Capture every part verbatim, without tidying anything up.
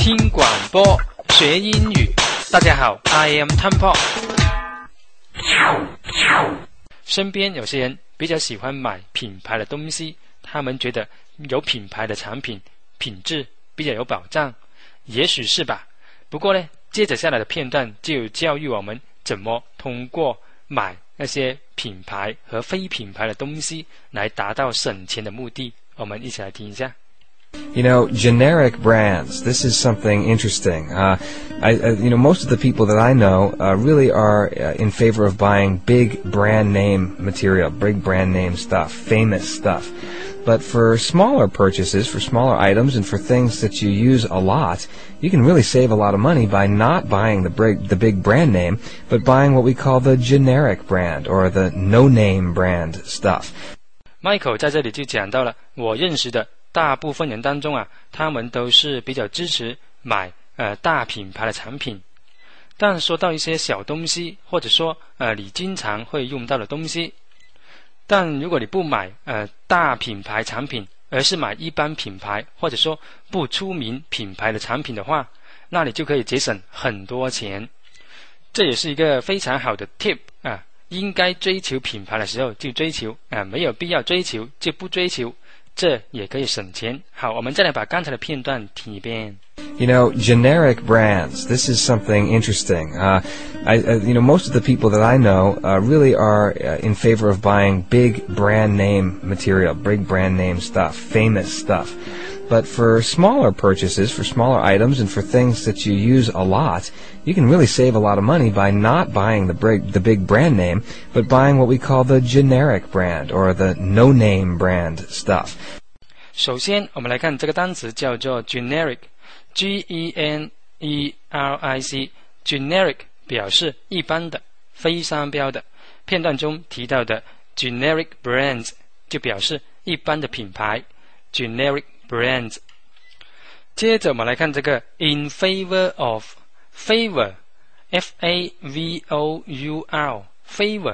听广播学英语。大家好 ，I am Tom。身边有些人比较喜欢买品牌的东西，他们觉得有品牌的产品品质比较有保障，也许是吧。不过呢，接着下来的片段就教育我们怎么通过买那些品牌和非品牌的东西来达到省钱的目的。我们一起来听一下。 You know, generic brands. This is something interesting. Uh, I, uh, you know, most of the people that I know uh, really are uh, in favor of buying big brand name material, big brand name stuff, famous stuff. But for smaller purchases, for smaller items, and for things that you use a lot, you can really save a lot of money by not buying the big, the big brand name, but buying what we call the generic brand or the no-name brand stuff. Michael 在这里就讲到了，我认识的大部分人当中啊，他们都是比较支持买呃大品牌的产品。但说到一些小东西，或者说呃你经常会用到的东西，但如果你不买呃大品牌产品，而是买一般品牌或者说不出名品牌的产品的话，那你就可以节省很多钱。这也是一个非常好的 tip 啊，应该追求品牌的时候就追求啊，没有必要追求就不追求，这也可以省钱。好，我们再来把刚才的片段听一遍。 You know, generic brands. This is something interesting. Uh, I, uh, you know, most of the people that I know uh, really are uh, in favor of buying big brand name material, big brand name stuff, famous stuff. But for smaller purchases, for smaller items, and for things that you use a lot, you can really save a lot of money by not buying the big, the big brand name, but buying what we call the generic brand or the no-name brand stuff. 首先，我们来看这个单词叫做 generic。G E N E R I C generic 表示一般的、非商标的。片段中提到的 generic brands 就表示一般的品牌 generic brands。接着我们来看这个 in favor of favor F A V O U R favor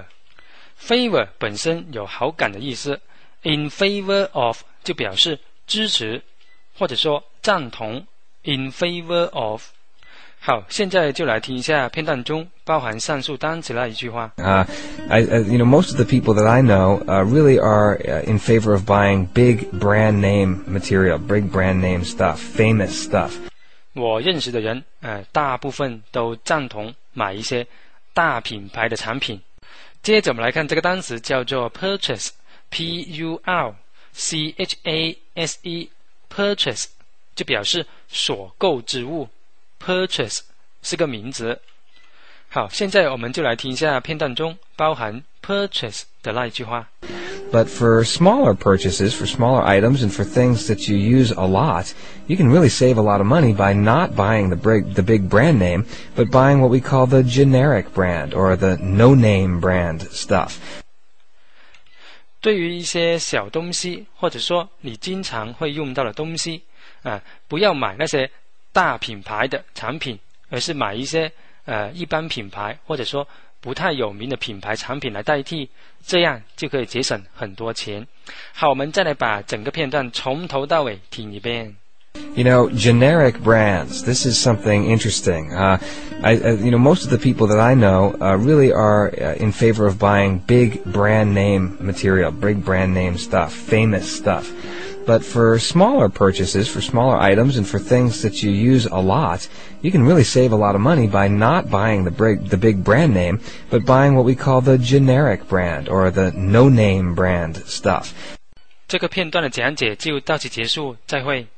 favor 本身有好感的意思， in favor of 就表示支持或者说赞同。In favor of。 好，现在就来听一下片段中包含上述单词的一句话。 Uh, I, uh, you know, most of the people that I know uh, really are uh, in favor of buying big brand name material, big brand name stuff, famous stuff. 我认识的人，呃，大部分都赞同买一些大品牌的产品。接着我们来看这个单词叫做 purchase，P U R C H A S E，purchase。就表示所购之物 purchase 是个名词。好，现在我们就来听一下片段中包含 purchase 的那一句话。 But for smaller purchases, for smaller items, and for things that you use a lot, you can really save a lot of money by not buying the big, the big brand name, but buying what we call the generic brand or the no-name brand stuff. 对于一些小东西，或者说你经常会用到的东西啊，不要买那些大品牌的产品，而是买一些呃一般品牌或者说不太有名的品牌产品来代替，这样就可以节省很多钱。好，我们再来把整个片段从头到尾听一遍。 You know, generic brands. This is something interesting. Uh, I, uh, you know, most of the people that I know uh, really are uh, in favor of buying big brand name material, big brand name stuff, famous stuff. But for smaller purchases, for smaller items, and for things that you use a lot, you can really save a lot of money by not buying the big, the big brand name, but buying what we call the generic brand or the no-name brand stuff. 这个片段的讲解就到此结束，再会。